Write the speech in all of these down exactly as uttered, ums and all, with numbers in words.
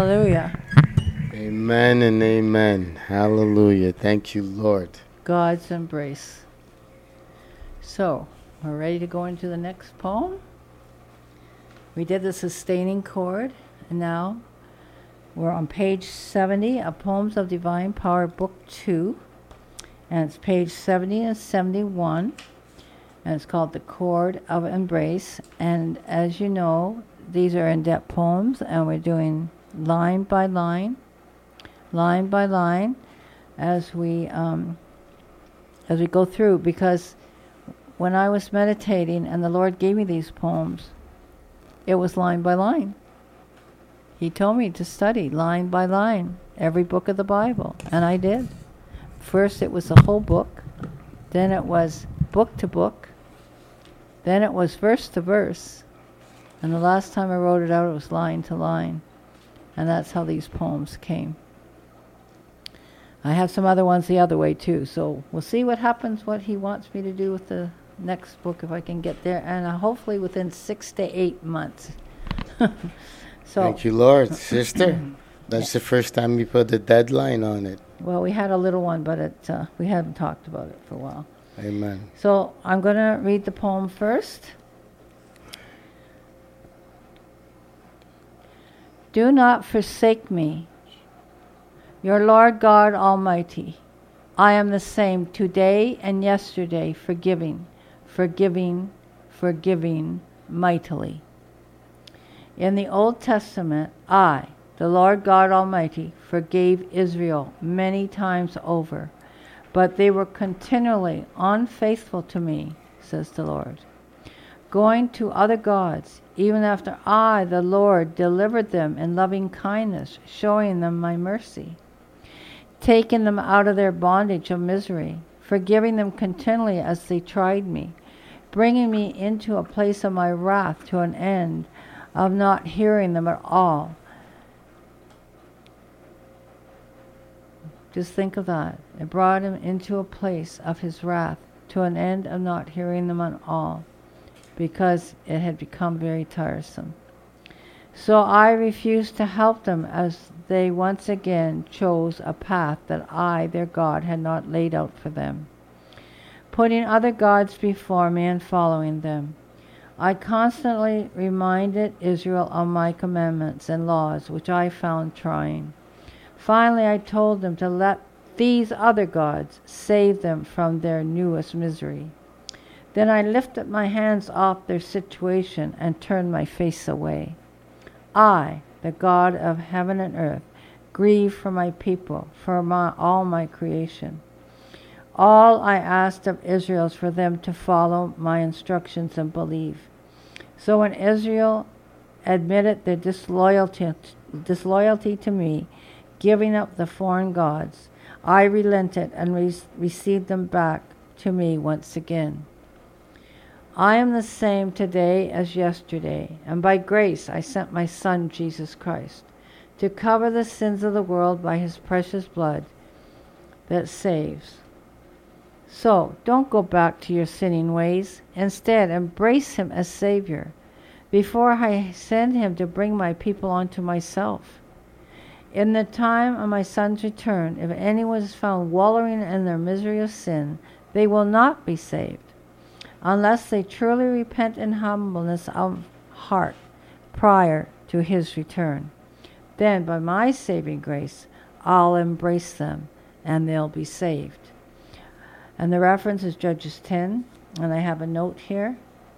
Hallelujah. Amen and amen. Hallelujah. Thank you, Lord. God's embrace. So, we're ready to go into the next poem. We did the sustaining chord, and now we're on page seventy of Poems of Divine Power, Book two. And it's page seventy and seventy-one. And it's called The Chord of Embrace. And as you know, these are in-depth poems, and we're doing line by line, line by line, as we um, as we go through. Because when I was meditating and the Lord gave me these poems, it was line by line. He told me to study line by line every book of the Bible, and I did. First it was the whole book, then it was book to book, then it was verse to verse, and the last time I wrote it out it was line to line. And that's how these poems came. I have some other ones the other way too, so we'll see what happens, what he wants me to do with the next book, if I can get there, and uh, hopefully within six to eight months. So, thank you, Lord. Sister, that's the first time you put a deadline on it. Well, we had a little one, but it uh, we haven't talked about it for a while. Amen. So I'm going to read the poem first. Do not forsake me, your Lord God Almighty. I am the same today and yesterday, forgiving, forgiving, forgiving mightily. In the Old Testament, I, the Lord God Almighty, forgave Israel many times over, but they were continually unfaithful to me, says the Lord, going to other gods, even after I, the Lord, delivered them in loving kindness, showing them my mercy, taking them out of their bondage of misery, forgiving them continually as they tried me, bringing me into a place of my wrath to an end of not hearing them at all. Just think of that. It brought him into a place of his wrath to an end of not hearing them at all, because it had become very tiresome. So I refused to help them as they once again chose a path that I, their God, had not laid out for them, putting other gods before me and following them. I constantly reminded Israel of my commandments and laws, which I found trying. Finally, I told them to let these other gods save them from their newest misery. Then I lifted my hands off their situation and turned my face away. I, the God of heaven and earth, grieve for my people, for my, all my creation. All I asked of Israel is for them to follow my instructions and believe. So when Israel admitted their disloyalty, disloyalty to me, giving up the foreign gods, I relented and re- received them back to me once again. I am the same today as yesterday, and by grace I sent my Son, Jesus Christ, to cover the sins of the world by his precious blood that saves. So, don't go back to your sinning ways. Instead, embrace him as Savior, before I send him to bring my people unto myself. In the time of my Son's return, if anyone is found wallowing in their misery of sin, they will not be saved, unless they truly repent in humbleness of heart prior to his return. Then, by my saving grace, I'll embrace them, and they'll be saved. And the reference is Judges ten, and I have a note here.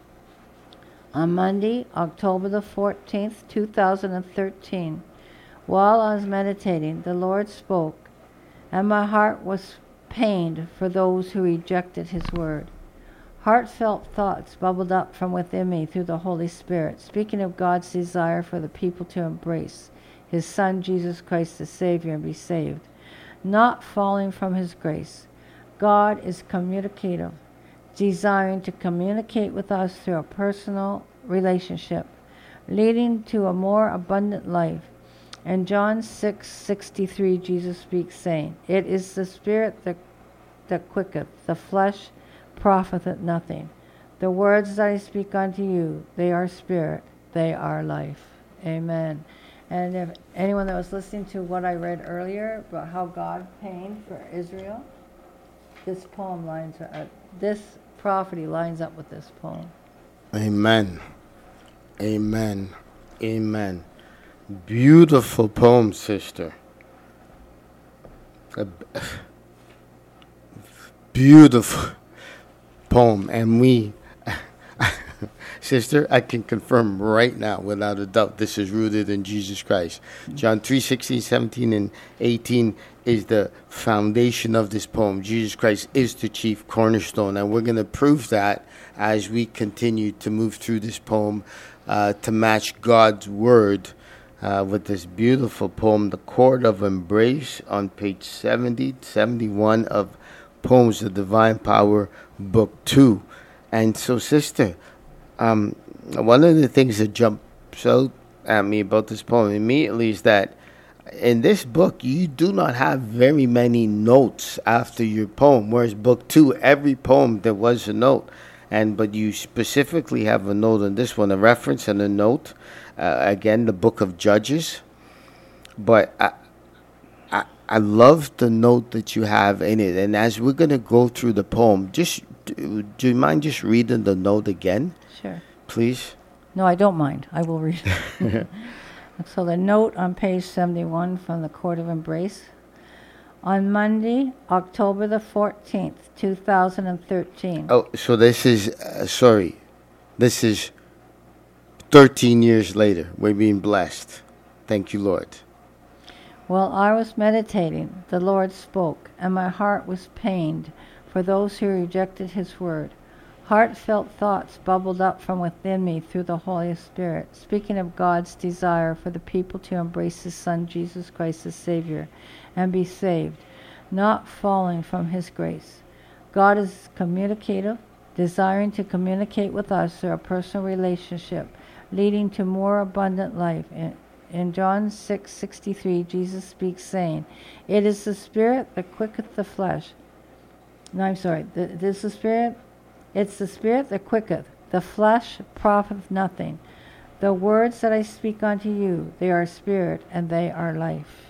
On Monday, October the fourteenth, two thousand thirteen, while I was meditating, the Lord spoke, and my heart was pained for those who rejected his word. Heartfelt thoughts bubbled up from within me through the Holy Spirit, speaking of God's desire for the people to embrace his Son, Jesus Christ, the Savior, and be saved, not falling from his grace. God is communicative, desiring to communicate with us through a personal relationship, leading to a more abundant life. In John six sixty-three, Jesus speaks, saying, "It is the Spirit that, that quicketh, the flesh profiteth nothing. The words that I speak unto you, they are spirit, they are life." Amen. And if anyone that was listening to what I read earlier about how God pained for Israel, this poem lines uh, this prophecy lines up with this poem. Amen. Amen. Amen. Beautiful poem, sister. A b- beautiful poem. And we, sister, I can confirm right now, without a doubt, this is rooted in Jesus Christ. John three, sixteen, seventeen, and eighteen is the foundation of this poem. Jesus Christ is the chief cornerstone. And we're going to prove that as we continue to move through this poem uh, to match God's word uh, with this beautiful poem, The Chord of Embrace, on page seventy, seventy-one of Poems of Divine Power, Book two. And so, sister, um, one of the things that jumps out at me about this poem immediately is that in this book, you do not have very many notes after your poem, whereas book two, every poem there was a note. And but you specifically have a note on this one, a reference and a note. Uh, again, the book of Judges. But I, I, I love the note that you have in it. And as we're going to go through the poem, just do, do you mind just reading the note again? Sure. Please? No, I don't mind. I will read it. So the note on page seventy-one from the Chord of Embrace. On Monday, October the fourteenth, two thousand thirteen. Oh, so this is, uh, sorry, this is thirteen years later. We're being blessed. Thank you, Lord. While I was meditating, the Lord spoke, and my heart was pained for those who rejected his word. Heartfelt thoughts bubbled up from within me through the Holy Spirit, speaking of God's desire for the people to embrace his Son, Jesus Christ, as Savior, and be saved, not falling from his grace. God is communicative, desiring to communicate with us through a personal relationship, leading to more abundant life. In, in John six sixty-three, Jesus speaks, saying, "It is the Spirit that quicketh the flesh." No, I'm sorry. The, it is the Spirit... It's the Spirit that quicketh, the flesh profiteth nothing. The words that I speak unto you, they are spirit and they are life.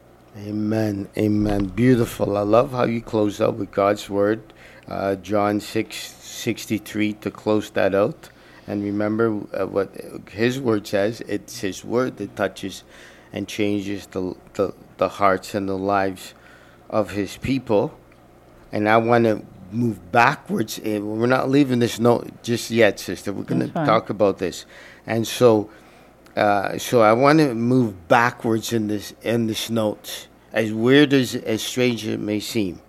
Amen. Amen. Beautiful. I love how you close out with God's word. Uh, John six sixty-three to close that out. And remember uh, what his word says. It's his word that touches and changes the, the, the hearts and the lives of his people. And I want to move backwards. We're not leaving this note just yet, sister. We're going to talk about this. And so uh, so I want to move backwards in this in this note, as weird as as strange as it may seem.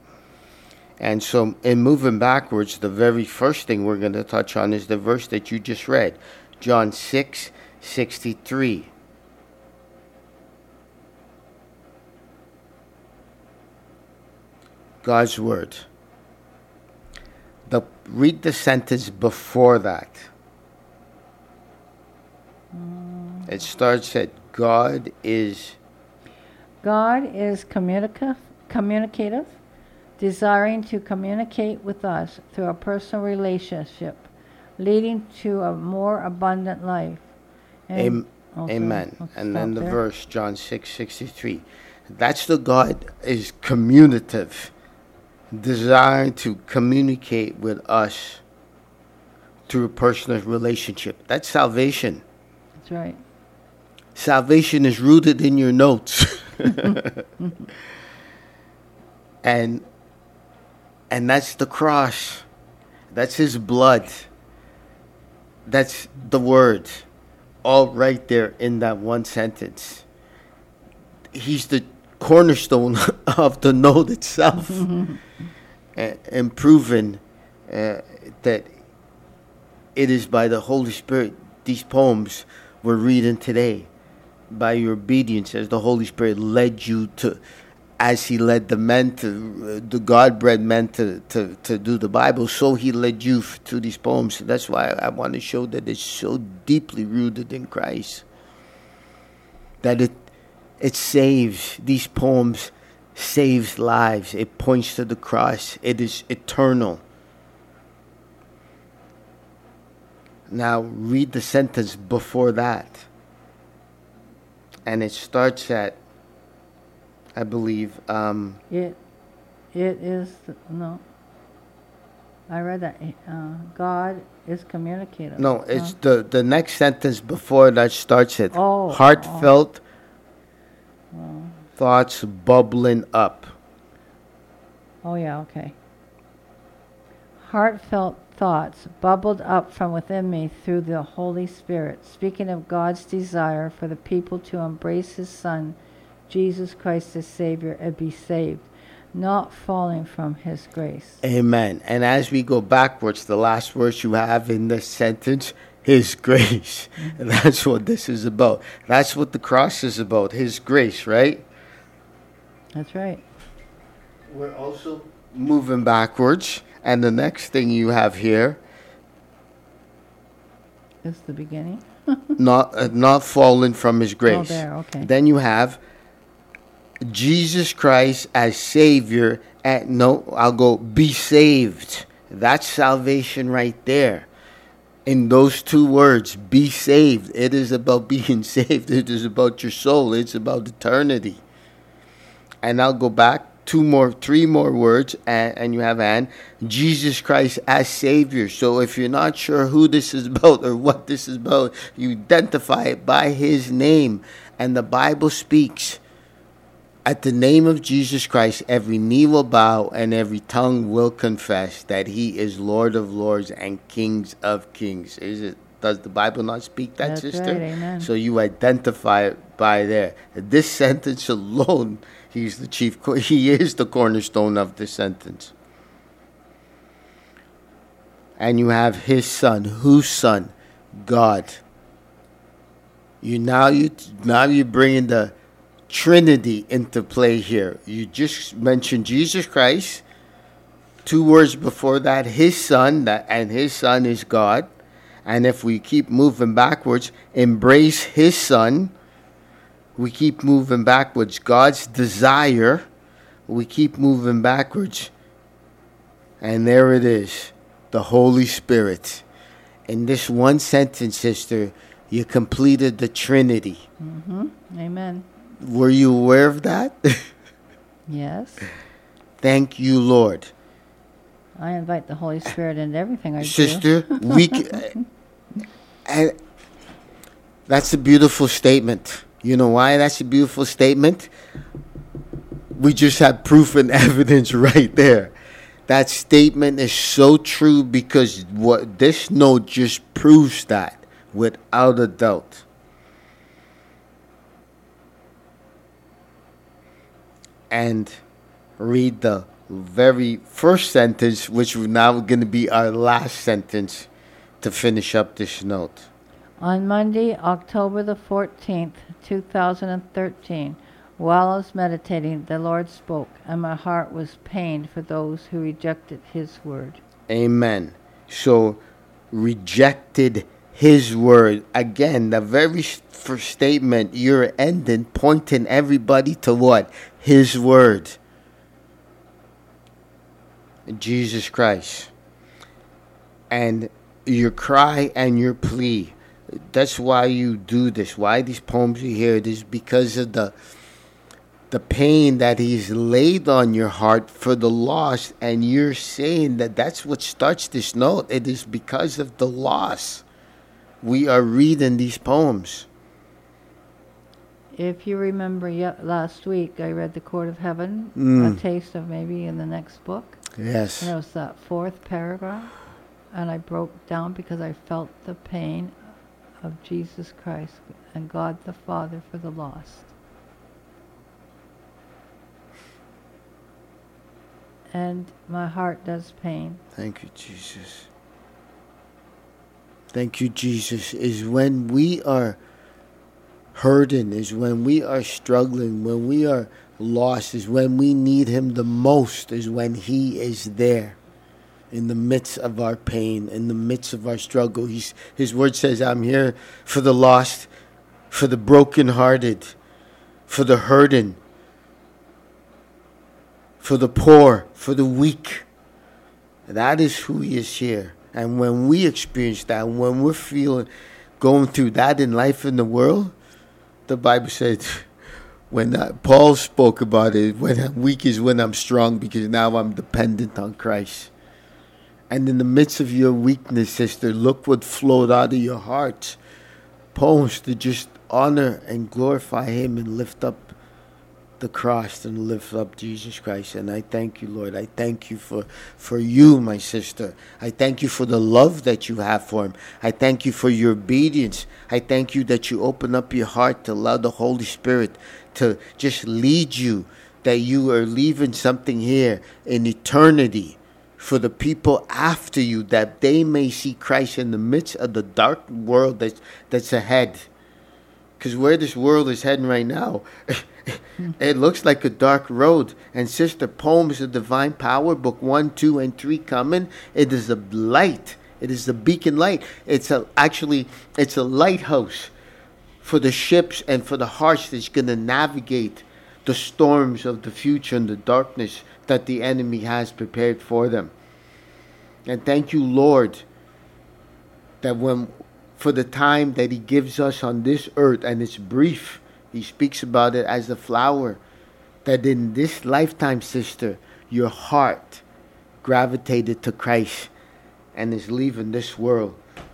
And so in moving backwards, the very first thing we're going to touch on is the verse that you just read, John six sixty-three. God's word. The, read the sentence before that. Mm. It starts at God is... God is communica- communicative, desiring to communicate with us through a personal relationship, leading to a more abundant life. And Am- Amen. And then the there. verse, John six sixty-three. That's the God is communicative, desiring to communicate with us through a personal relationship. That's salvation. That's right. Salvation is rooted in your notes. and and that's the cross. That's his blood. That's the word. All right there in that one sentence. He's the cornerstone of the note itself. and, and proven uh, that it is by the Holy Spirit. These poems we're reading today, by your obedience, as the Holy Spirit led you to, as he led the men to, uh, the God-bred men to, to, to do the Bible, so he led you f- to these poems. That's why I, I want to show that it's so deeply rooted in Christ. That it it saves, these poems saves lives. It points to the cross. It is eternal. Now read the sentence before that. and it starts at, I believe, um, It, it is, no. I read that. Uh, God is communicative. no, it's Uh, the, the next sentence before that starts at Oh, heartfelt oh. thoughts bubbling up. Oh, yeah, okay. Heartfelt thoughts bubbled up from within me through the Holy Spirit, speaking of God's desire for the people to embrace His Son, Jesus Christ as Savior, and be saved, not falling from His grace. Amen. And as we go backwards, the last words you have in this sentence, His grace. Mm-hmm. And that's what this is about. That's what the cross is about, His grace, right? That's right. We're also moving backwards. And the next thing you have here, is the beginning. not uh, not fallen from His grace. Oh, there, okay. Then you have Jesus Christ as Savior. At no, I'll go be saved. That's salvation right there. In those two words, be saved. It is about being saved. It is about your soul. It's about eternity. And I'll go back. Two more, three more words, and, and you have and Jesus Christ as Savior. So if you're not sure who this is about or what this is about, you identify it by His name. And the Bible speaks, at the name of Jesus Christ, every knee will bow and every tongue will confess that He is Lord of Lords and Kings of Kings. Is it? Does the Bible not speak that, That's sister? right, amen. So you identify it by there. This sentence alone, He's the chief. He is the cornerstone of this sentence. And you have His Son. Whose Son? God. You now you now you're bringing the Trinity into play here. You just mentioned Jesus Christ. Two words before that, His Son, that and His Son is God. And if we keep moving backwards, embrace His Son. We keep moving backwards. God's desire. We keep moving backwards. And there it is. The Holy Spirit. In this one sentence, sister, you completed the Trinity. Mm-hmm. Amen. Were you aware of that? Yes. Thank you, Lord. I invite the Holy Spirit into everything I sister, do. we c- and that's a beautiful statement. You know why that's a beautiful statement? We just had proof and evidence right there. That statement is so true because what this note just proves that without a doubt. And read the very first sentence, which is now going to be our last sentence to finish up this note. On Monday, October the fourteenth, two thousand thirteen, while I was meditating, the Lord spoke, and my heart was pained for those who rejected His word. Amen. So, rejected His word. Again, the very first statement you're ending, pointing everybody to what? His word. Jesus Christ. And your cry and your plea. That's why you do this. Why these poems you hear. It is because of the the pain that He's laid on your heart for the lost. And you're saying that that's what starts this note. It is because of the loss. We are reading these poems. If you remember yet last week, I read The Court of Heaven, Mm. a taste of maybe in the next book. Yes. And it was that fourth paragraph. And I broke down because I felt the pain of Jesus Christ and God the Father for the lost. And my heart does pain. Thank you, Jesus. Thank you, Jesus. Is when we are hurting, is when we are struggling, when we are lost, is when we need Him the most, is when He is there. In the midst of our pain, in the midst of our struggle. He's, his word says, I'm here for the lost, for the brokenhearted, for the hurting, for the poor, for the weak. That is who He is here. And when we experience that, when we're feeling, going through that in life in the world, the Bible said, when uh, Paul spoke about it, when I'm weak is when I'm strong, because now I'm dependent on Christ. And in the midst of your weakness, sister, look what flowed out of your heart. Poems to just honor and glorify Him and lift up the cross and lift up Jesus Christ. And I thank you, Lord. I thank you for, for you, my sister. I thank you for the love that you have for Him. I thank you for your obedience. I thank you that you open up your heart to allow the Holy Spirit to just lead you, that you are leaving something here in eternity for the people after you, that they may see Christ in the midst of the dark world that's, that's ahead. Because where this world is heading right now, it looks like a dark road. And sister, Poems of Divine Power, book one, two, and three coming. It is a light. It is a beacon light. It's a actually it's a lighthouse for the ships and for the hearts that's going to navigate the storms of the future and the darkness that the enemy has prepared for them. And thank you, Lord, that when for the time that He gives us on this earth, and it's brief. He speaks about it as a flower, that in this lifetime, sister, your heart gravitated to Christ and is leaving this world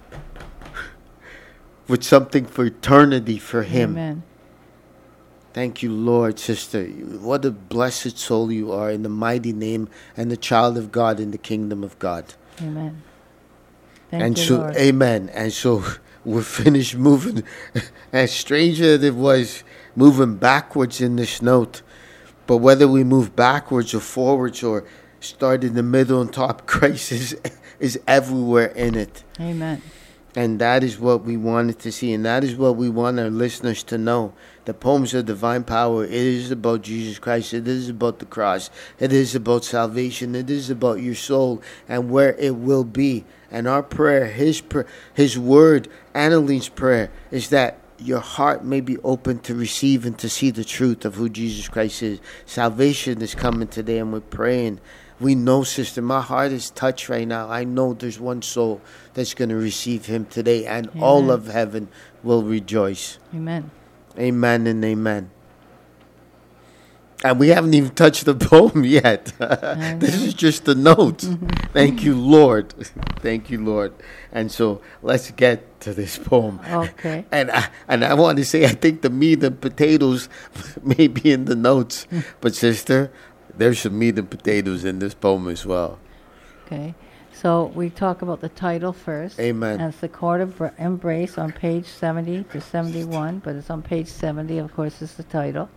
with something for eternity for Him. Amen. Thank you, Lord, sister. What a blessed soul you are, in the mighty name and the child of God in the kingdom of God. Amen. Thank and you, so, Lord. amen. And so we're finished moving. As strange as it was, moving backwards in this note. But whether we move backwards or forwards or start in the middle and top, Christ is, is everywhere in it. Amen. And that is what we wanted to see. And that is what we want our listeners to know. The Poems of Divine Power, it is about Jesus Christ. It is about the cross. It is about salvation. It is about your soul and where it will be. And our prayer, His prayer, His word, Annaline's prayer, is that your heart may be open to receive and to see the truth of who Jesus Christ is. Salvation is coming today, and we're praying. We know, sister, my heart is touched right now. I know there's one soul that's going to receive Him today, and Amen. all of heaven will rejoice. Amen. Amen and amen. And we haven't even touched the poem yet. This is just the notes. Thank you, Lord. Thank you, Lord. And so let's get to this poem. Okay. And I, and I want to say, I think the meat and potatoes may be in the notes. But sister, there's some meat and potatoes in this poem as well. Okay. So we talk about the title first. Amen. And it's the Court of Br- Embrace on page seventy to seventy-one, but it's on page seventy, of course, is the title.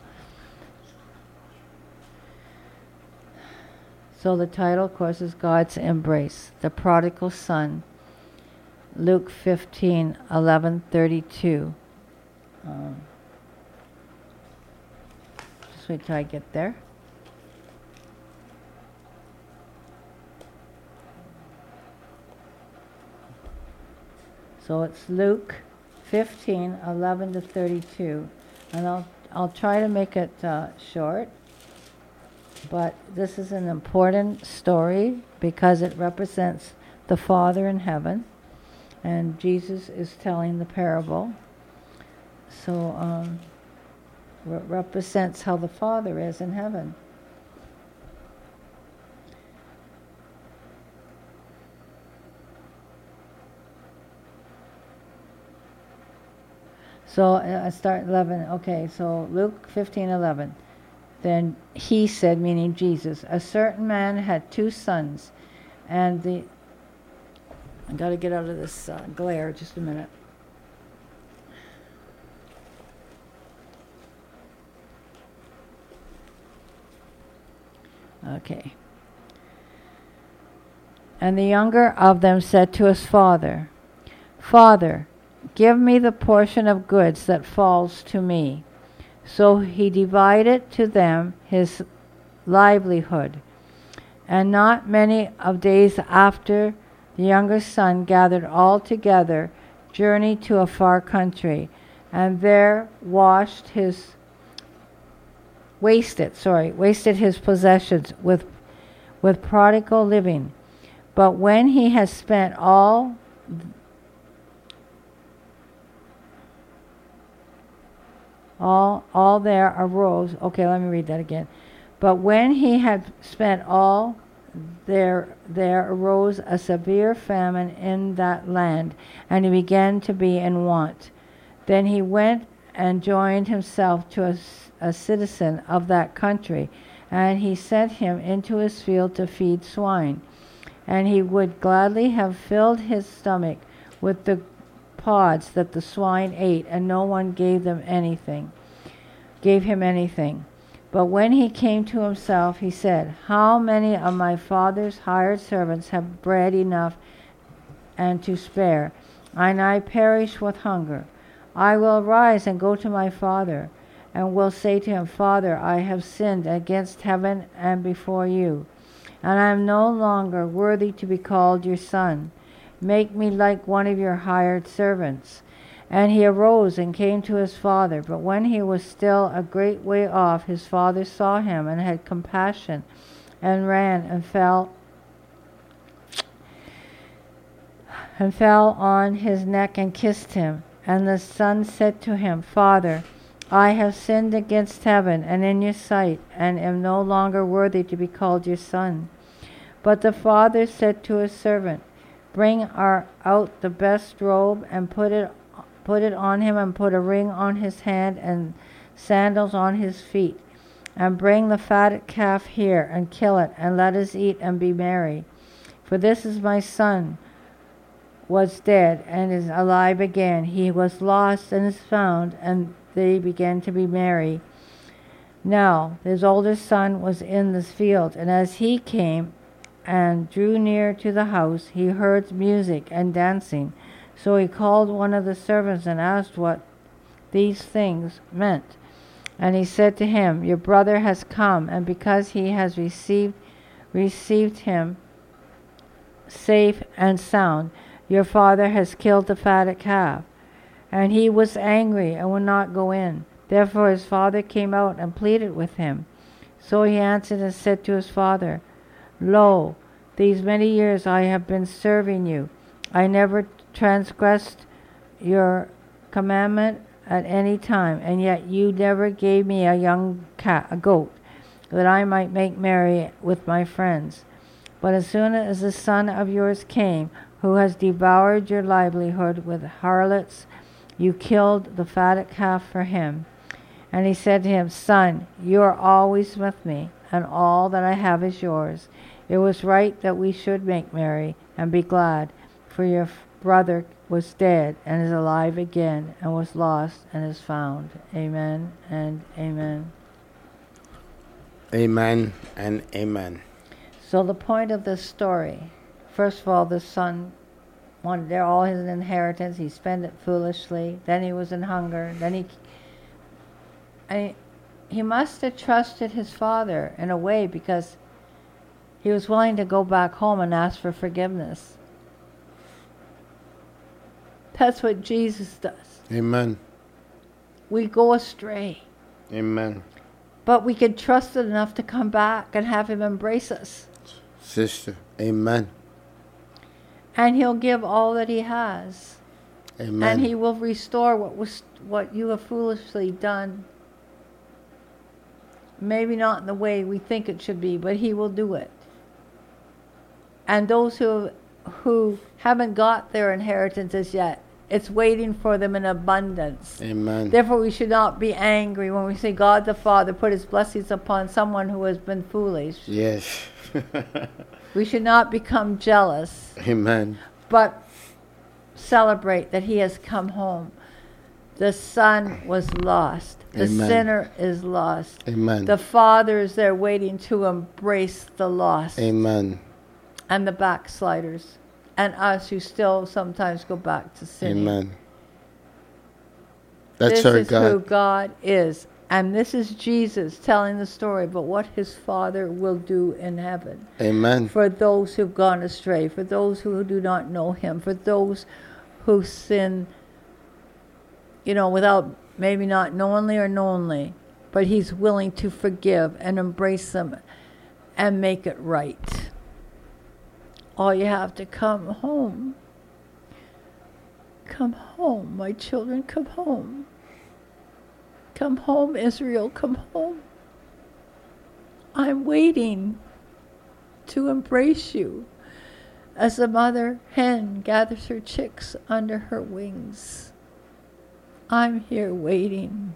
So the title, of course, is God's Embrace, the Prodigal Son, Luke fifteen, eleven, thirty-two. Um, just wait till I get there. So it's Luke fifteen, eleven to thirty-two. And I'll, I'll try to make it uh, short. But this is an important story because it represents the Father in heaven. And Jesus is telling the parable. So um, it represents how the Father is in heaven. So uh, I start eleven. Okay, so Luke fifteen, eleven. Then he said, meaning Jesus, a certain man had two sons, and the... I got to get out of this uh, glare just a minute. Okay. And the younger of them said to his father, Father, give me the portion of goods that falls to me. So he divided to them his livelihood. And not many of days after, the younger son gathered all together, journeyed to a far country, and there washed his, wasted, sorry, wasted his possessions with, with prodigal living. But when he had spent all, all all there arose. Okay, let me read that again. But when he had spent all, there there arose a severe famine in that land, and he began to be in want. Then he went and joined himself to a, a citizen of that country, and he sent him into his field to feed swine. And he would gladly have filled his stomach with the pods that the swine ate, and no one gave them anything, gave him anything. But when he came to himself, he said, "How many of my father's hired servants have bread enough and to spare, and I perish with hunger? I will arise and go to my father, and will say to him, Father, I have sinned against heaven and before you, and I am no longer worthy to be called your son. Make me like one of your hired servants." And he arose and came to his father. But when he was still a great way off, his father saw him and had compassion, and ran and fell and fell on his neck and kissed him. And the son said to him, "Father, I have sinned against heaven and in your sight, and am no longer worthy to be called your son." But the father said to his servant, "Bring our, out the best robe and put it put it on him, and put a ring on his hand and sandals on his feet. And bring the fatted calf here, and kill it, and let us eat and be merry. For this is my son, was dead, and is alive again. He was lost, and is found." And they began to be merry. Now his older son was in the field, and as he came and drew near to the house, he heard music and dancing. So he called one of the servants and asked what these things meant. And he said to him, "Your brother has come, and because he has received received him safe and sound, your father has killed the fatted calf." And he was angry and would not go in. Therefore his father came out and pleaded with him. So he answered and said to his father, "Lo, these many years I have been serving you. I never transgressed your commandment at any time, and yet you never gave me a young cat, a goat, that I might make merry with my friends. But as soon as the son of yours came, who has devoured your livelihood with harlots, you killed the fatted calf for him." And he said to him, "Son, you are always with me, and all that I have is yours. It was right that we should make merry and be glad, for your brother was dead and is alive again, and was lost and is found." Amen and amen. Amen and amen. So the point of this story, first of all, the son wanted there all his inheritance. He spent it foolishly. Then he was in hunger. Then he, I, he must have trusted his father in a way, because he was willing to go back home and ask for forgiveness. That's what Jesus does. Amen. We go astray, Amen. but we can trust it enough to come back and have him embrace us. Sister, amen. And he'll give all that he has. Amen. And he will restore what was what you have foolishly done. Maybe not in the way we think it should be, but he will do it. And those who who haven't got their inheritances yet, it's waiting for them in abundance. Amen. Therefore, we should not be angry when we say God the Father put his blessings upon someone who has been foolish. Yes. We should not become jealous, Amen. but celebrate that he has come home. The son was lost. The Amen. sinner is lost. Amen. The Father is there waiting to embrace the lost. Amen. And the backsliders, and us who still sometimes go back to sinning. Amen. That's this our is God. who God is. And this is Jesus telling the story about what his Father will do in heaven. Amen. For those who've gone astray, for those who do not know him, for those who sin, you know, without maybe not knowingly or knowingly, but he's willing to forgive and embrace them and make it right. All you have to come home. Come home, my children, come home. Come home, Israel, come home. I'm waiting to embrace you as a mother hen gathers her chicks under her wings. I'm here waiting.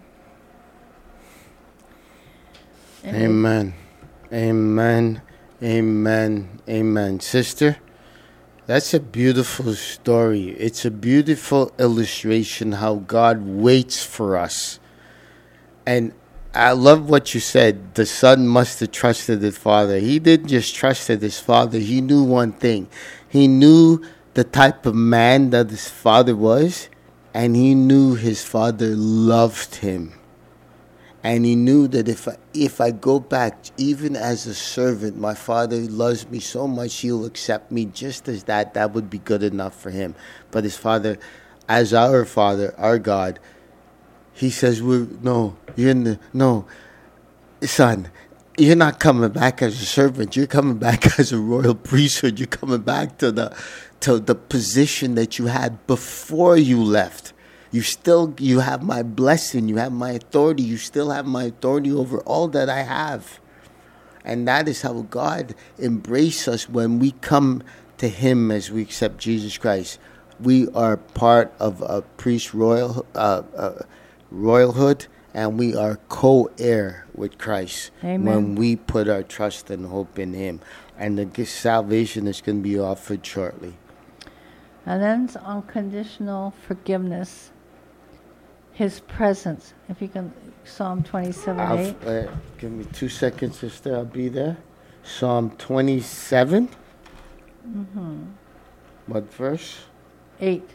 And Amen. Amen. Amen. Amen. Sister, that's a beautiful story. It's a beautiful illustration how God waits for us. And I love what you said. The son must have trusted his father. He didn't just trust his father. He knew one thing. He knew the type of man that his father was, and he knew his father loved him. And he knew that if I, if I go back, even as a servant, my father loves me so much, he'll accept me just as that. That would be good enough for him. But his father, as our father, our God, he says, "We're no, you're in the, no, son, you're not coming back as a servant. You're coming back as a royal priesthood. You're coming back to the, to the position that you had before you left. You still, you have my blessing. You have my authority. You still have my authority over all that I have." And that is how God embraces us when we come to him as we accept Jesus Christ. We are part of a priest royal, uh, uh, royalhood, and we are co-heir with Christ. Amen. When we put our trust and hope in him. And the salvation is going to be offered shortly. And then it's unconditional forgiveness. His presence. If you can, Psalm twenty-seven eight. Uh, give me two seconds, sister. I'll be there. Psalm twenty-seven. Mm-hmm. What verse? eight.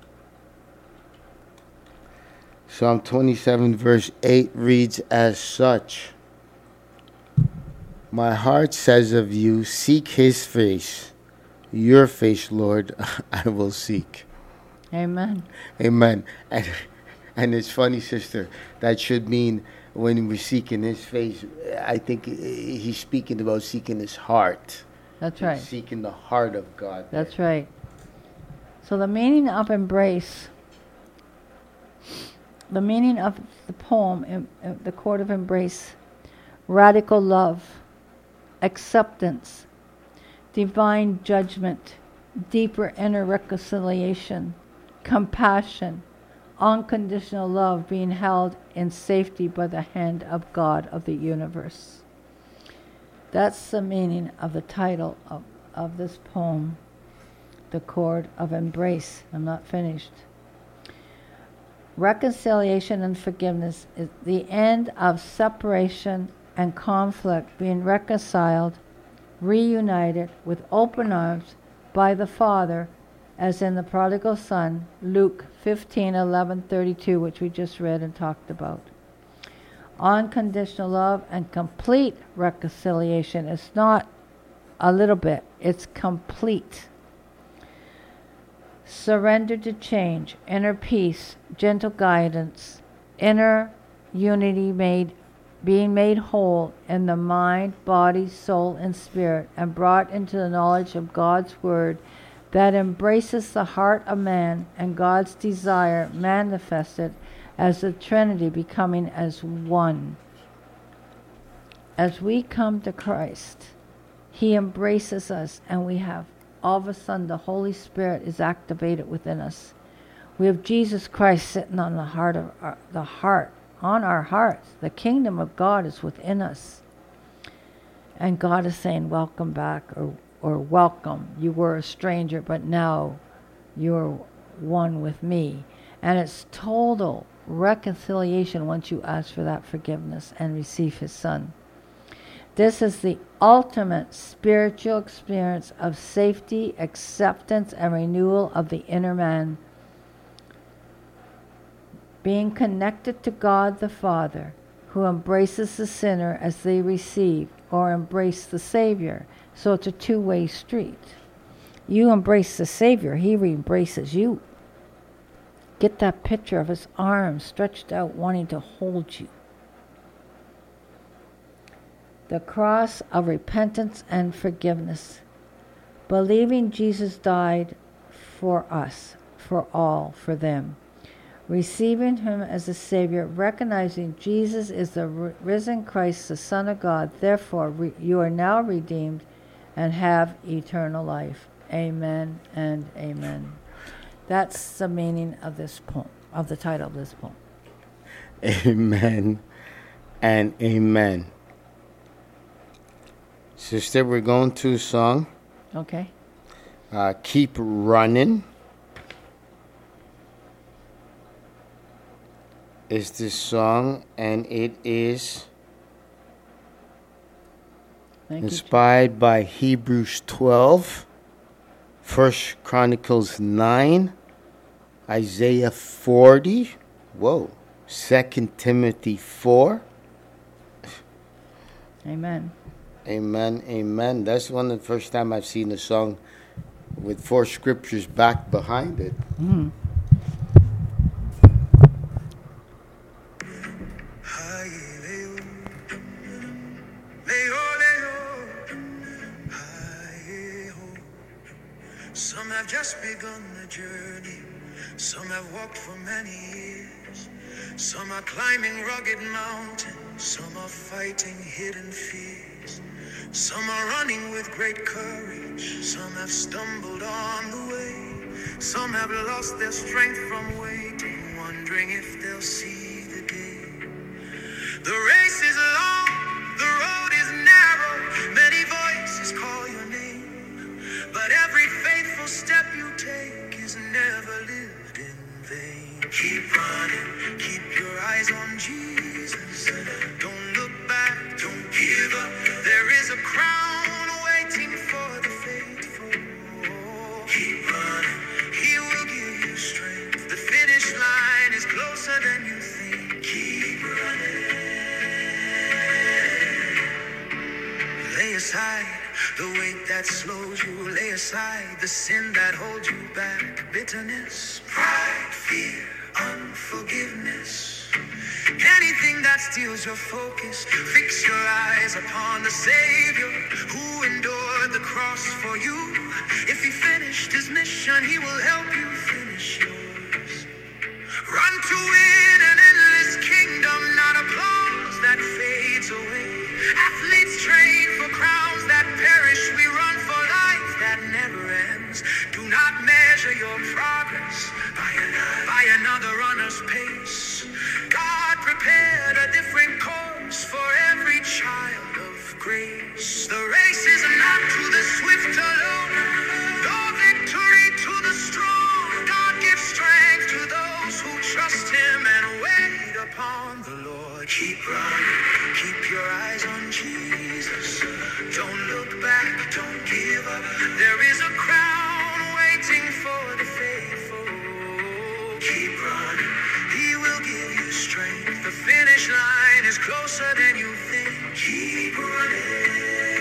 Psalm twenty-seven, verse eight reads as such. My heart says of you, seek his face. Your face, Lord, I will seek. Amen. Amen. And, and it's funny, sister, that should mean when we're seeking his face, I think he's speaking about seeking his heart. That's right. He's seeking the heart of God. That's right. So the meaning of embrace, the meaning of the poem, em, em, The Chord of Embrace, radical love, acceptance, divine judgment, deeper inner reconciliation, compassion, unconditional love being held in safety by the hand of God of the universe. That's the meaning of the title of, of this poem, The Chord of Embrace. I'm not finished. Reconciliation and forgiveness is the end of separation and conflict, being reconciled, reunited with open arms by the Father, as in the prodigal son, Luke fifteen eleven thirty-two, which we just read and talked about. Unconditional love and complete reconciliation is not a little bit, it's complete. Surrender to change, inner peace, gentle guidance, inner unity made, being made whole in the mind, body, soul, and spirit, and brought into the knowledge of God's word that embraces the heart of man and God's desire manifested as the Trinity becoming as one. As we come to Christ, he embraces us, and we have, all of a sudden, the Holy Spirit is activated within us. We have Jesus Christ sitting on the heart of our, the heart, on our hearts. The kingdom of God is within us. And God is saying, welcome back, or or welcome. You were a stranger, but now you're one with me. And it's total reconciliation once you ask for that forgiveness and receive his son. This is the ultimate spiritual experience of safety, acceptance, and renewal of the inner man. Being connected to God the Father, who embraces the sinner as they receive or embrace the Savior. So it's a two-way street. You embrace the Savior, he embraces you. Get that picture of his arms stretched out, wanting to hold you. The cross of repentance and forgiveness. Believing Jesus died for us, for all, for them. receiving him as a Savior, recognizing Jesus is the risen Christ, the Son of God. Therefore, re- you are now redeemed and have eternal life. Amen and amen. That's the meaning of this poem, of the title of this poem. Amen and amen. Sister, we're going to a song. Okay. Uh, Keep Running is this song, and it is Thank inspired you, by Hebrews twelve, First Chronicles nine, Isaiah forty, whoa, Second Timothy four. Amen. Amen, amen. That's one of the first time I've seen a song with four scriptures back behind it. Mm. Some have just begun the journey. Some have walked for many years. Some are climbing rugged mountains. Some are fighting hidden fears. Some are running with great courage. Some have stumbled on the way. Some have lost their strength from waiting, wondering if they'll see the day. The race is long, the road is narrow. Many voices call your name, but every faithful step you take is never lived in vain. Keep running, keep your eyes on Jesus. Don't look back, don't give up. There is a crown waiting for the faithful. Keep running, he will give you strength. The finish line is closer than you think. Keep running. Lay aside the weight that slows you. Lay aside the sin that holds you back. Bitterness, pride, fear, unforgiveness. Anything that steals your focus. Fix your eyes upon the Savior who endured the cross for you. If he finished his mission, he will help you finish yours. Run to win an endless kingdom, not applause that fades away. Athletes train for crowns that perish. We run for life that never ends. Do not measure your progress by another, by another runner's pace. God prepared a different course for every child of grace. The race is not to the swift alone, no victory to the strong. God gives strength to those who trust him and wait upon the Lord. Keep running, keep your eyes on Jesus. Don't look back, don't give up. There is a crown waiting for the faithful. Keep running, he will give you strength. The finish line is closer than you think. Keep running.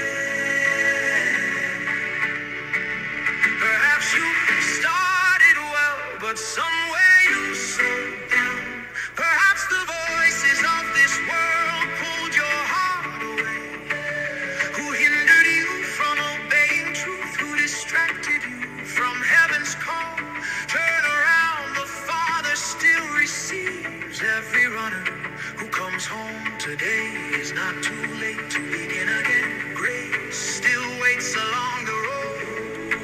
Perhaps you started well, but somewhere you slowed down. Perhaps the voices of this world pulled your heart away. Who hindered you from obeying truth? Who distracted you from heaven's call? Turn around, the Father still receives every runner who comes home today. Is not too late to begin again. Grace still waits along the road.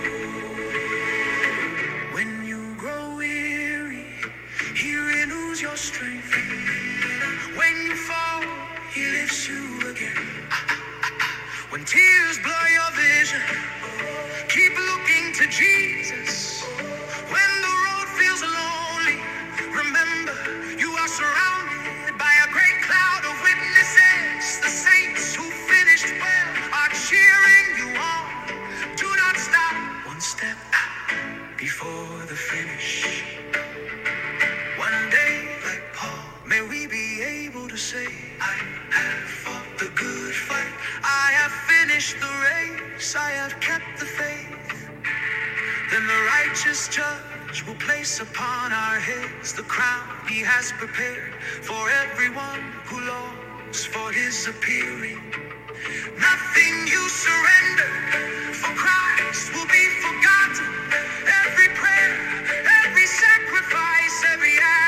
When you grow weary, he renews your strength. When you fall, he lifts you again. When tears blur your vision, keep looking to Jesus. When the road feels lonely, remember you are surrounded by a great cloud of witnesses. The saints who finished well are cheering you on. Do not stop one step before the finish. One day, like Paul, may we be able to say, I have fought the good fight. I have finished the race. I have kept the faith. Then the righteous judge will place upon our heads the crown he has prepared for everyone who longs for his appearing. Nothing you surrender for Christ will be forgotten. Every prayer, every sacrifice, every act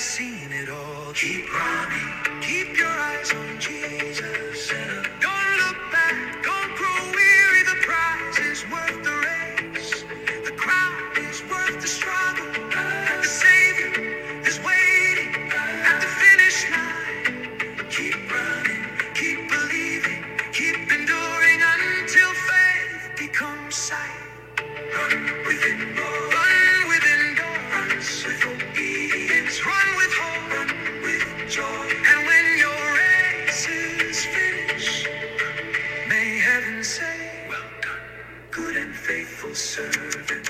seen it all. Keep running, keep your eyes on Jesus. Don't look back, don't grow weary. The prize is worth the race. The crown is worth the struggle. The Savior is waiting at the finish line. Keep running, keep believing, keep enduring until faith becomes sight. Run with endurance, run with endurance, with obedience, run with hope, run with joy. And when your race is finished, may heaven say, well done, good and faithful servant.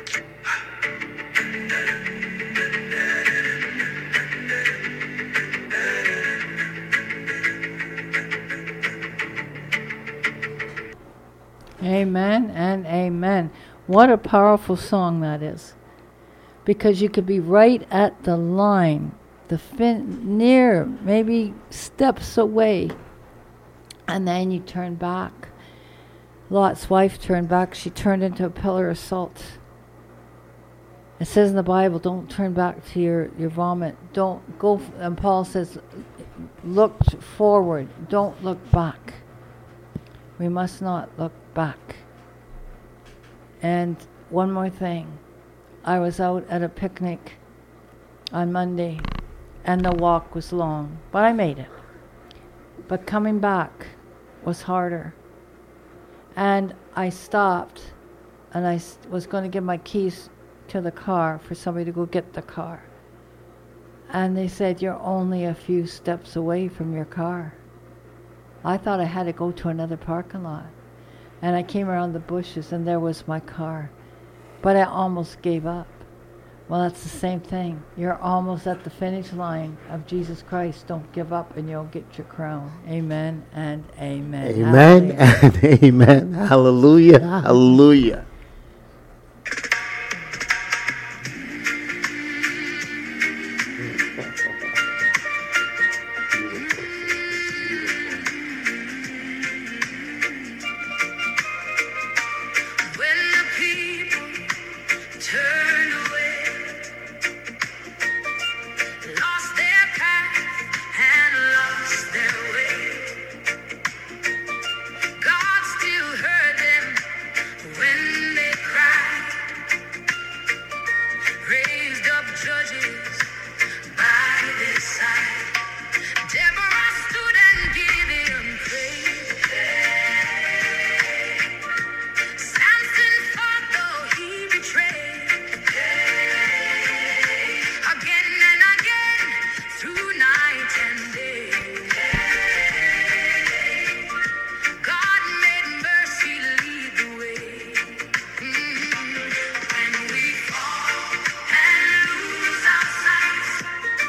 Amen and amen. What a powerful song that is. Because you could be right at the line, the fin- near, maybe steps away, and then you turn back. Lot's wife turned back. She turned into a pillar of salt. It says in the Bible, don't turn back to your, your vomit. Don't go, f- and Paul says, look forward. Don't look back. We must not look back. And one more thing. I was out at a picnic on Monday, and the walk was long, but I made it. But coming back was harder. And I stopped, and I st- was going to give my keys to the car for somebody to go get the car. And they said, you're only a few steps away from your car. I thought I had to go to another parking lot. And I came around the bushes, and there was my car. But I almost gave up. Well, that's the same thing. You're almost at the finish line of Jesus Christ. Don't give up, and you'll get your crown. Amen and amen. Amen and amen. Hallelujah. Hallelujah. When the people turn away, lost their path and lost their way, God still heard them when they cried, raised up judges by their side. Deborah stood and Gideon prayed. Samson fought though he betrayed. Again and again, through night and day, God made mercy lead the way. Mm. When we fall and lose our sight,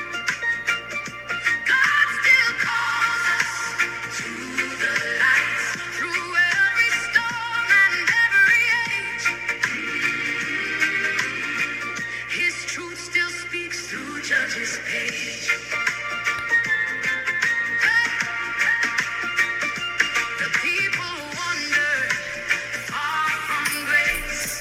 God still calls us to the light. Through every storm and every age, His truth still speaks through Judges' page. The people wander far from grace,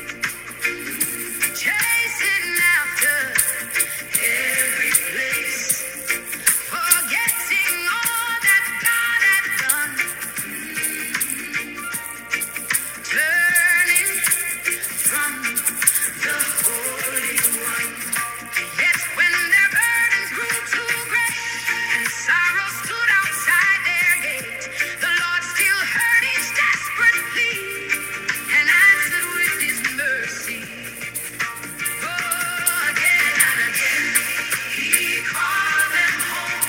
chasing after every place, forgetting all that God had done, turning from the Holy One. Yet when their burdens grew too great and sorrow stood outside their gate, the Lord still heard each desperate plea and answered with His mercy. Oh, again and again, He called them home.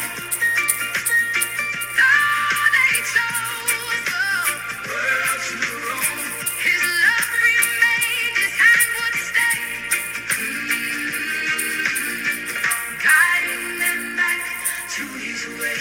Though they chose the world to roam, His love remained, His hand would stay, guiding them back to His way.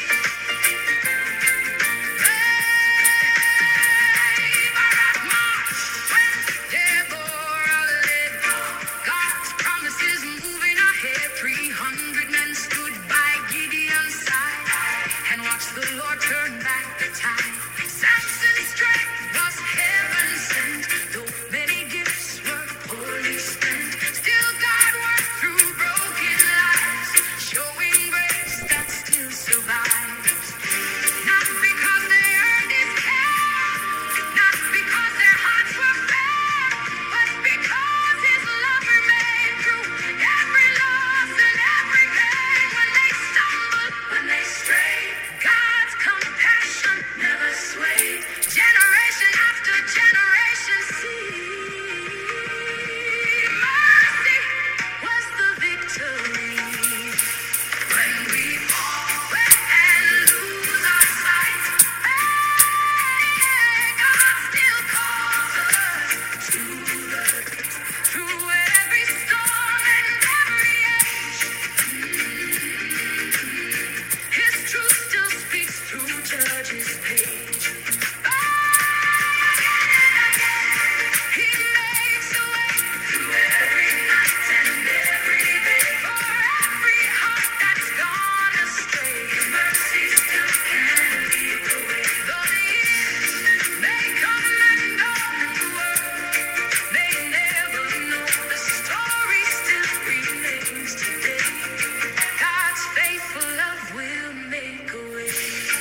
Brave are march when Deborah led. God's promises moving ahead. Three hundred men stood by Gideon's side and watched the Lord turn back the tide. Samson's strength was heaven sent, though many gifts were poorly spent. Still God worked through broken lives, judge's page. He makes a way through every night and every day. For every heart that's gone astray, His mercy still can lead the way. Though the years may come and go, the world may never know, the story still remains today. God's faithful love will make a way.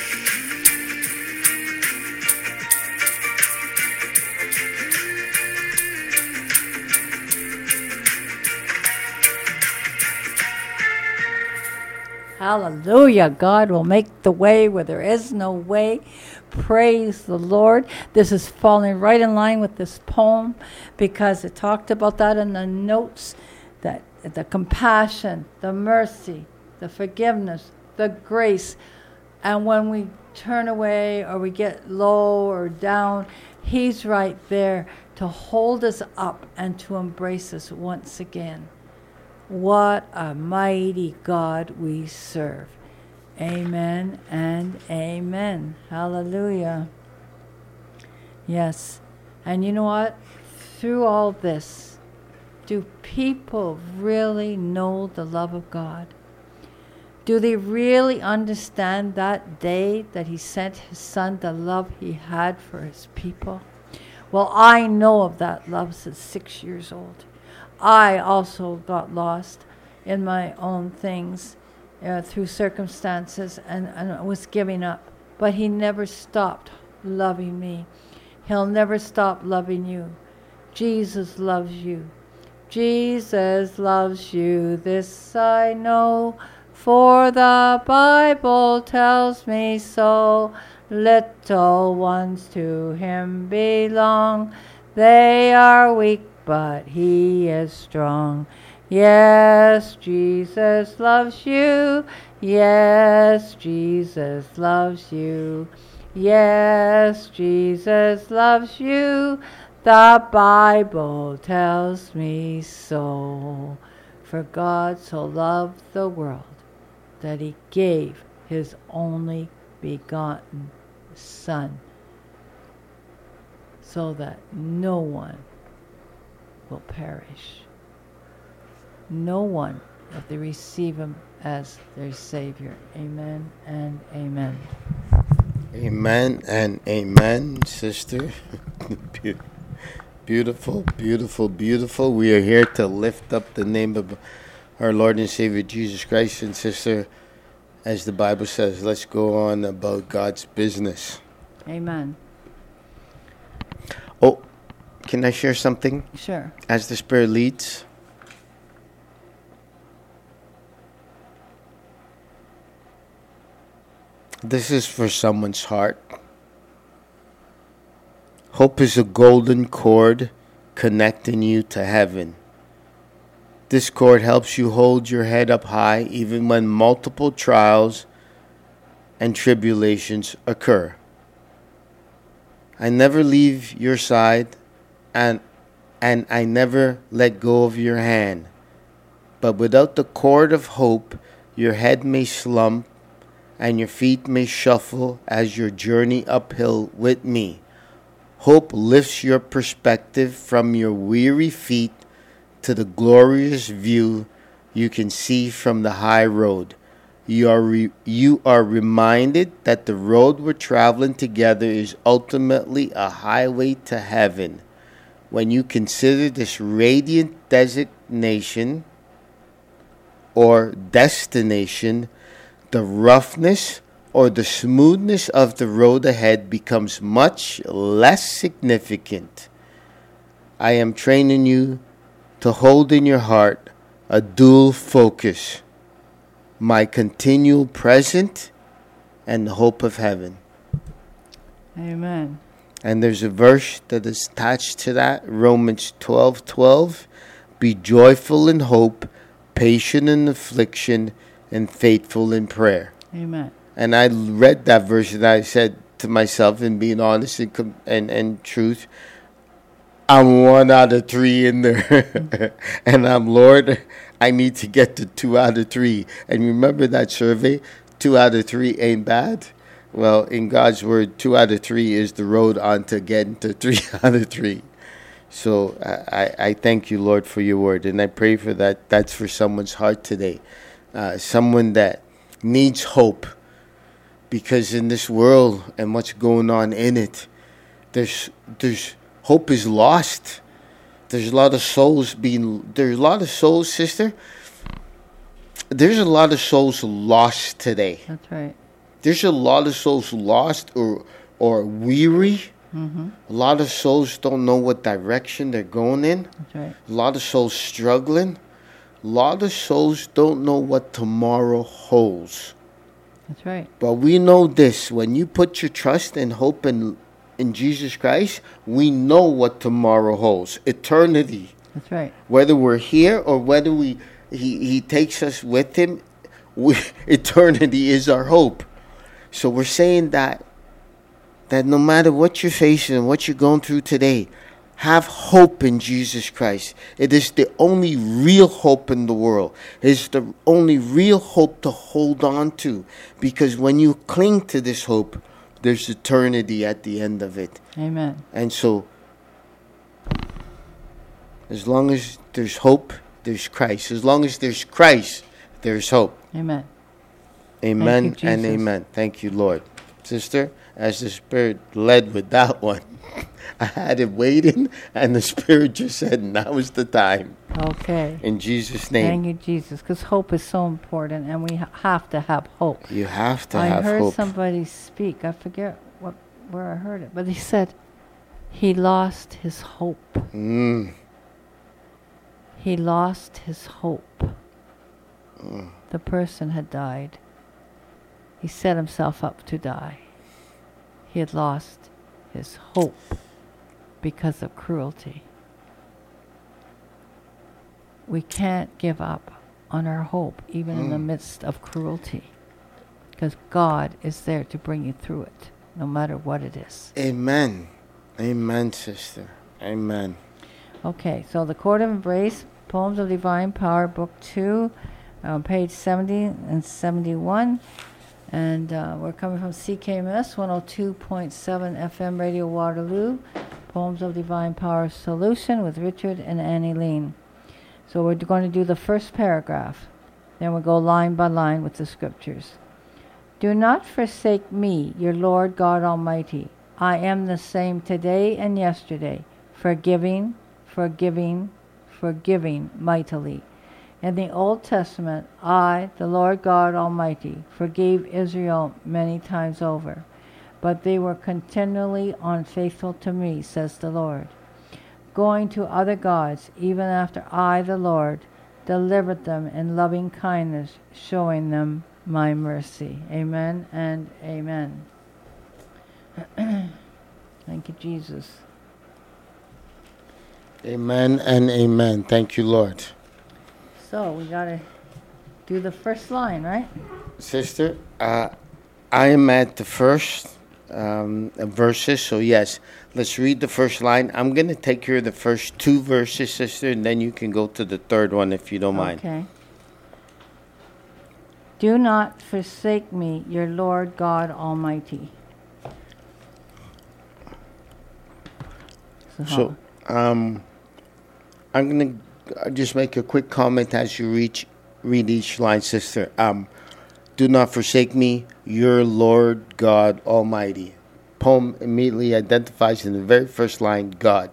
Hallelujah. God will make the way where there is no way. Praise the Lord. This is falling right in line with this poem because it talked about that in the notes, that the compassion, the mercy, the forgiveness, the grace. And when we turn away or we get low or down, He's right there to hold us up and to embrace us once again. What a mighty God we serve. Amen and amen. Hallelujah. Yes. And you know what? Through all this, do people really know the love of God? Do they really understand that day that He sent His Son, the love He had for His people? Well, I know of that love since six years old. I also got lost in my own things uh, through circumstances and, and was giving up. But He never stopped loving me. He'll never stop loving you. Jesus loves you. Jesus loves you, this I know, for the Bible tells me so. Little ones to Him belong. They are weak, but He is strong. Yes, Jesus loves you. Yes, Jesus loves you. Yes, Jesus loves you. The Bible tells me so. For God so loved the world that He gave His only begotten Son, so that no one will perish. No one, if they receive Him as their Savior. Amen and amen. Amen and amen, sister. Beautiful, beautiful, beautiful. We are here to lift up the name of our Lord and Savior Jesus Christ. And sister, as the Bible says, let's go on about God's business. Amen. Oh, can I share something? Sure. As the Spirit leads. This is for someone's heart. Hope is a golden cord connecting you to heaven. This cord helps you hold your head up high even when multiple trials and tribulations occur. I never leave your side, and and I never let go of your hand. But without the cord of hope, your head may slump and your feet may shuffle as you journey uphill with me. Hope lifts your perspective from your weary feet to the glorious view you can see from the high road. You are re- you are reminded that the road we're traveling together is ultimately a highway to heaven. When you consider this radiant designation or destination, the roughness or the smoothness of the road ahead becomes much less significant. I am training you to hold in your heart a dual focus, my continual present and the hope of heaven. Amen. And there's a verse that is attached to that, Romans twelve twelve. Be joyful in hope, patient in affliction, and faithful in prayer. Amen. And I read that verse and I said to myself, and being honest and, com- and, and truth, I'm one out of three in there. And I'm, Lord, I need to get to two out of three. And remember that survey? Two out of three ain't bad. Well, in God's word, two out of three is the road on to getting to three out of three. So I, I, I thank you, Lord, for your word. And I pray for that. That's for someone's heart today. Uh, someone that needs hope. Because in this world and what's going on in it, there's there's hope is lost. There's a lot of souls being, there's a lot of souls, sister. There's a lot of souls lost today. That's right. There's a lot of souls lost or or weary. Mm-hmm. A lot of souls don't know what direction they're going in. That's right. A lot of souls struggling. A lot of souls don't know what tomorrow holds. That's right. But we know this. When you put your trust and hope in, in Jesus Christ, we know what tomorrow holds. Eternity. That's right. Whether we're here or whether we he, he takes us with him, we, eternity is our hope. So we're saying that that no matter what you're facing and what you're going through today, have hope in Jesus Christ. It is the only real hope in the world. It is the only real hope to hold on to. Because when you cling to this hope, there's eternity at the end of it. Amen. And so, as long as there's hope, there's Christ. As long as there's Christ, there's hope. Amen. Amen Thank you, and Jesus. amen. Thank you, Lord. Sister, as the Spirit led with that one, I had it waiting, and the Spirit just said, now is the time. Okay. In Jesus' name. Thank you, Jesus, because hope is so important, and we ha- have to have hope. You have to I have heard hope. somebody speak. I forget what where I heard it, but he said he lost his hope. Mm. He lost his hope. Mm. The person had died. He set himself up to die. He had lost his hope because of cruelty. We can't give up on our hope, even mm. in the midst of cruelty, because God is there to bring you through it, no matter what it is. Amen. Amen, sister. Amen. Okay, so the Court of Embrace, Poems of Divine Power, Book two, uh, page seventy and seventy-one. And uh, we're coming from C K M S one oh two point seven F M Radio Waterloo, Poems of Divine Power Solution with Richard and Annie Lean. So we're going to do the first paragraph. Then we'll go line by line with the scriptures. Do not forsake me, your Lord God Almighty. I am the same today and yesterday, forgiving, forgiving, forgiving mightily. In the Old Testament, I, the Lord God Almighty, forgave Israel many times over, but they were continually unfaithful to me, says the Lord, going to other gods, even after I, the Lord, delivered them in loving kindness, showing them my mercy. Amen and amen. Thank you, Jesus. Amen and amen. Thank you, Lord. So we got to do the first line, right? Sister, uh, I am at the first um, verses, so yes, let's read the first line. I'm going to take care of the first two verses, sister, and then you can go to the third one if you don't mind. Okay. Do not forsake me, your Lord God Almighty. So, So, um, I'm going to I'll just make a quick comment as you reach, read each line, sister. Um, do not forsake me, your Lord God Almighty. Poem immediately identifies in the very first line, God.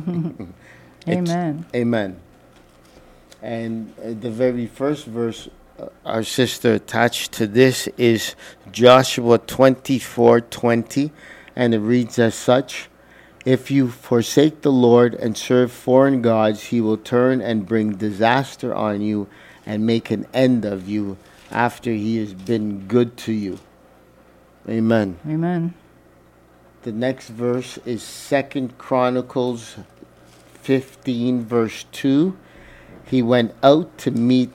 amen. Amen. And uh, the very first verse, uh, our sister attached to this is Joshua twenty-four twenty, and it reads as such. If you forsake the Lord and serve foreign gods, he will turn and bring disaster on you and make an end of you after he has been good to you. Amen. Amen. The next verse is Second Chronicles fifteen, verse two. He went out to meet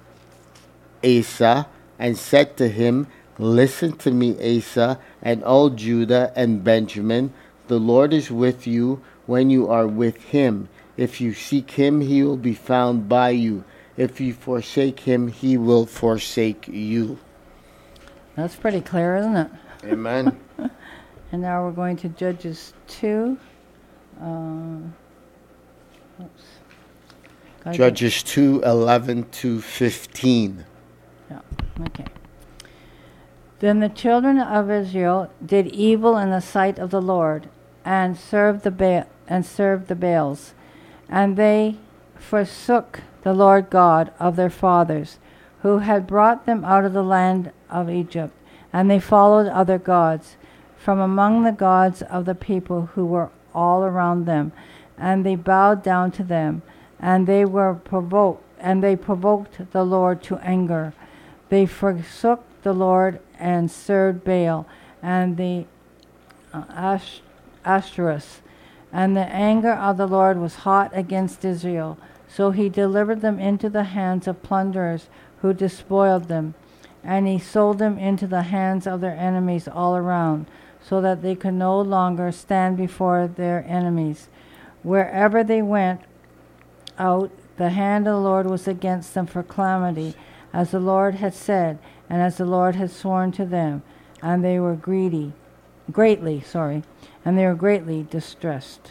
Asa and said to him, listen to me, Asa, and all Judah and Benjamin. The Lord is with you when you are with him. If you seek him, he will be found by you. If you forsake him, he will forsake you. That's pretty clear, isn't it? Amen. And now we're going to Judges two. Uh, oops. Gotta get- Judges two, eleven to fifteen. Yeah, okay. Then the children of Israel did evil in the sight of the Lord, and served the ba- and served the Baals, and they forsook the Lord God of their fathers, who had brought them out of the land of Egypt, and they followed other gods from among the gods of the people who were all around them, and they bowed down to them, and they were provoked, and they provoked the Lord to anger. They forsook the Lord and served Baal and the uh, Ash- Ashtoreth, and the anger of the Lord was hot against Israel. So he delivered them into the hands of plunderers who despoiled them, and he sold them into the hands of their enemies all around, so that they could no longer stand before their enemies. Wherever they went out, the hand of the Lord was against them for calamity, as the Lord had said, and as the Lord had sworn to them, and they were greedy, greatly, sorry, and they were greatly distressed.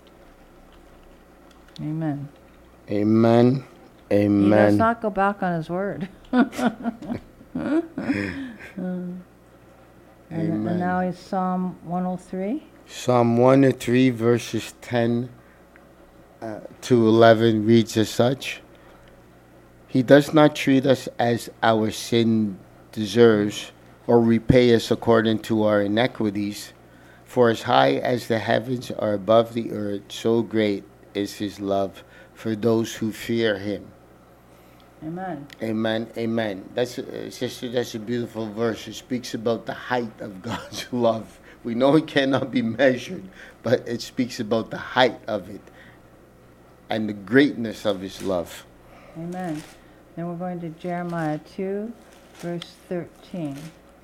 Amen. Amen. Amen. He does not go back on his word. And, Amen. and now is Psalm one oh three. Psalm one oh three, verses ten uh, to eleven reads as such. He does not treat us as our sin deserves, or repay us according to our iniquities. For as high as the heavens are above the earth, so great is his love for those who fear him. Amen. Amen. Amen. That's uh, sister. That's a beautiful verse. It speaks about the height of God's love. We know it cannot be measured, but it speaks about the height of it and the greatness of his love. Amen. Then we're going to Jeremiah two, verse thirteen.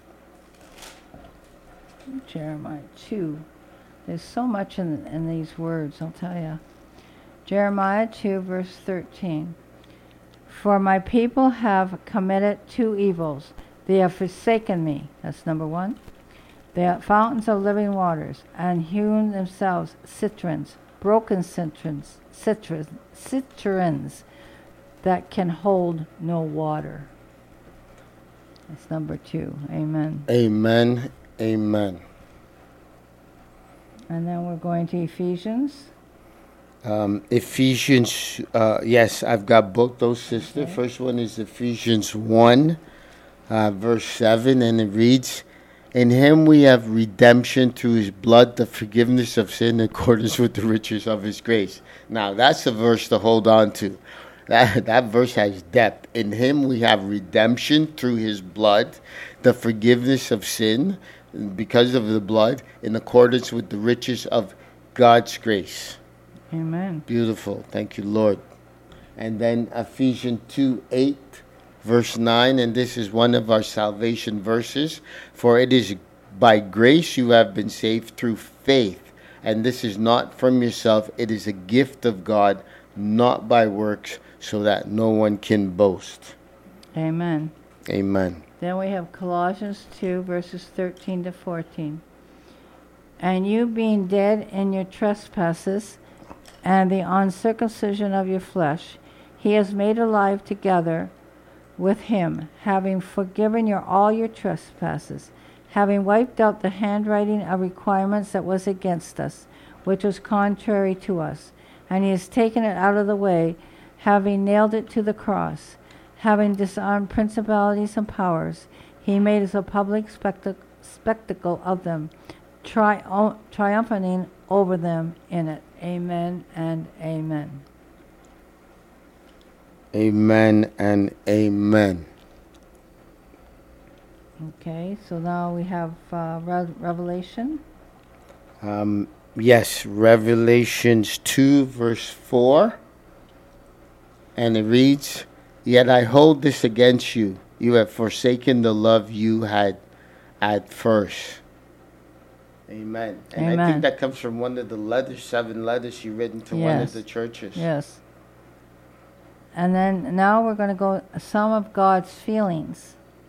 Jeremiah two. There's so much in, in these words, I'll tell you. Jeremiah two, verse thirteen. For my people have committed two evils. They have forsaken me. That's number one. They are fountains of living waters, and hewn themselves cisterns, broken cisterns, cisterns, cisterns that can hold no water. That's number two. Amen. Amen. Amen. And then we're going to Ephesians. Um, Ephesians, uh, yes, I've got both those, sister. Okay. First one is Ephesians one, uh, verse seven, and it reads, In him we have redemption through his blood, the forgiveness of sin in accordance with the riches of his grace. Now, that's a verse to hold on to. That, that verse has depth. In him we have redemption through his blood, the forgiveness of sin because of the blood, in accordance with the riches of God's grace. Amen. Beautiful. Thank you, Lord. And then Ephesians two, eight, verse nine, and this is one of our salvation verses. For it is by grace you have been saved through faith, and this is not from yourself. It is a gift of God, not by works, so that no one can boast. Amen. Amen. Then we have Colossians two, verses thirteen to fourteen. And you being dead in your trespasses and the uncircumcision of your flesh, he has made alive together with him, having forgiven your all your trespasses, having wiped out the handwriting of requirements that was against us, which was contrary to us. And he has taken it out of the way, having nailed it to the cross. Having disarmed principalities and powers, he made us a public spectac- spectacle of them, tri- triumphing over them in it. Amen and amen. Amen and amen. Okay, so now we have uh, Re- Revelation. Um, yes, Revelations two, verse four. And it reads, Yet I hold this against you. You have forsaken the love you had at first. Amen. And I Amen. think that comes from one of the letters, seven letters she written to one of Yes. the churches. Yes. And then now we're going to go some of God's feelings.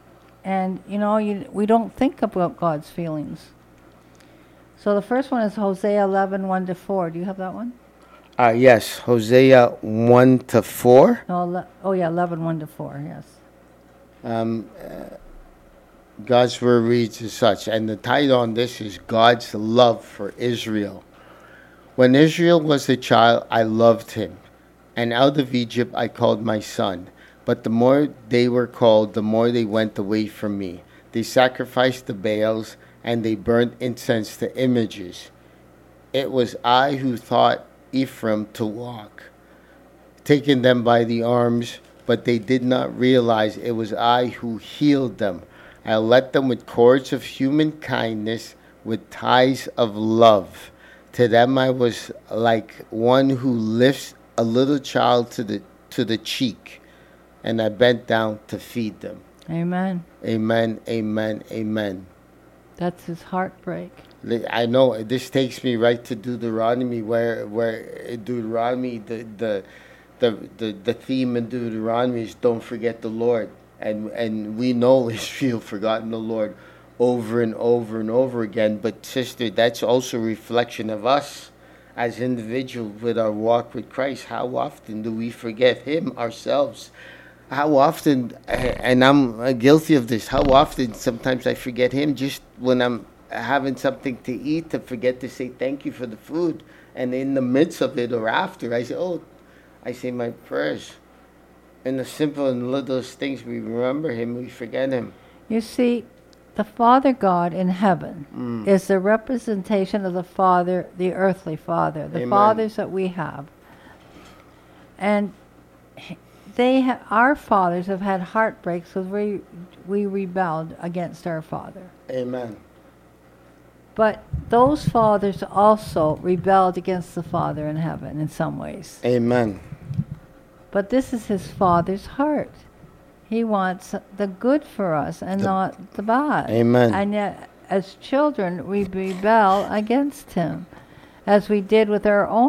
And, you know, you, we don't think about God's feelings. So the first one is Hosea eleven, one to four. Do you have that one? Uh, yes, Hosea one to four. No, ele- oh, yeah, eleven, one to four, yes. Um, uh, God's word reads as such, and the title on this is God's Love for Israel. When Israel was a child, I loved him, and out of Egypt I called my son. But the more they were called, the more they went away from me. They sacrificed the Baals, and they burnt incense to images. It was I who taught Ephraim to walk, taking them by the arms, but they did not realize it was I who healed them. I led them with cords of human kindness, with ties of love. To them I was like one who lifts a little child to the to the cheek, and I bent down to feed them. Amen. Amen, amen, amen. That's his heartbreak. I know this takes me right to Deuteronomy, where where Deuteronomy the the the the, the theme in Deuteronomy is don't forget the Lord, and and we know Israel forgotten the Lord over and over and over again. But sister, that's also a reflection of us as individuals with our walk with Christ. How often do we forget Him ourselves? How often, and I'm guilty of this, how often sometimes I forget Him just when I'm having something to eat, to forget to say thank you for the food. And in the midst of it or after, I say, oh, I say my prayers. In the simple and littlest things, we remember Him, we forget Him. You see, the Father God in heaven Mm. is the representation of the Father, the earthly Father, the Amen. fathers that we have. And they ha- our fathers have had heartbreaks because we, we rebelled against our Father. Amen. But those fathers also rebelled against the Father in heaven in some ways. Amen. But this is his Father's heart. He wants the good for us and The- not the bad. Amen. And yet, as children, we rebel against him, as we did with our own